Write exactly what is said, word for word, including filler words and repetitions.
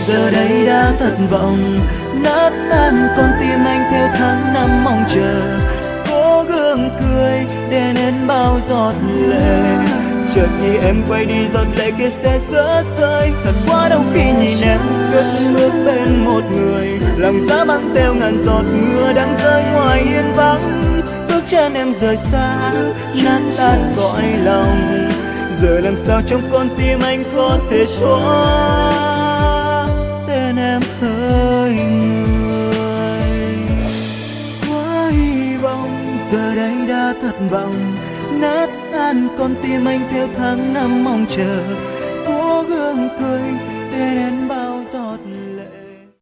giờ đây đã thất vọng, nát tan con tim anh theo tháng năm mong chờ. Cố gắng cười để nên bao giọt lệ, chợt khi em quay đi giọt lệ kia sẽ rớt rơi. Thật quá đau khi nhìn em cất bước bên một người, lòng giá băng theo ngàn giọt mưa đang rơi ngoài hiên vắng. Bước chân em rời xa, nát tan cõi lòng, giờ làm sao trong con tim anh có thể xóa tên em hơi người. Quá hy vọng giờ đây đã thất vọng, nát tan con tim anh theo tháng năm mong chờ. Cố gắng cười để đến bao